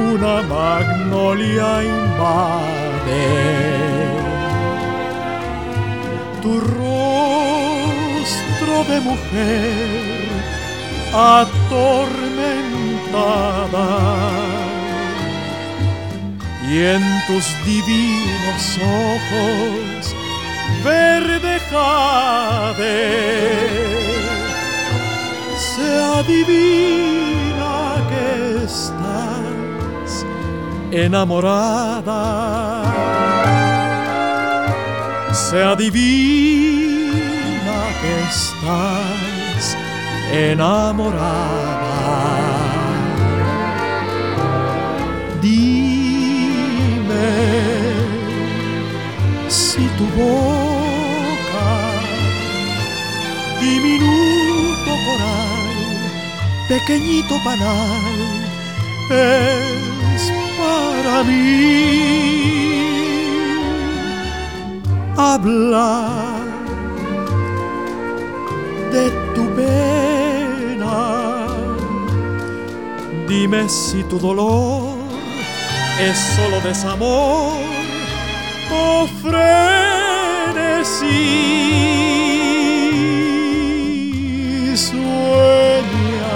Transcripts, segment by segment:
una magnolia invade tu rostro de mujer atormentada, y en tus divinos ojos verde jade se adivina que estás enamorada. Se adivina que estás enamorada. Dime si tu boca, diminuto coral, pequeñito panal, es para mí. Habla de tu pena, dime si tu dolor es solo desamor o frenesí. Sueña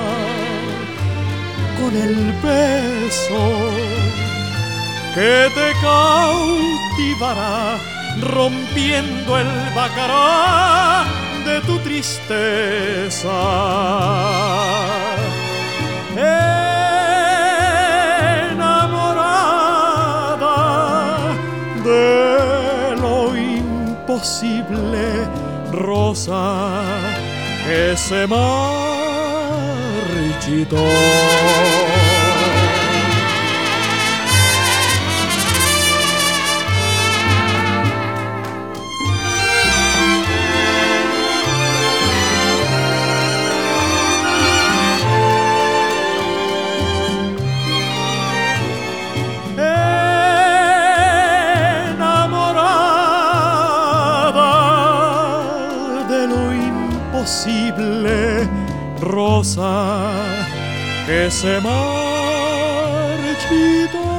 con el beso que te cautivará, rompiendo el bacará de tu tristeza. Enamorada de lo imposible, rosa que se marchitó. Rosa que se marchitó.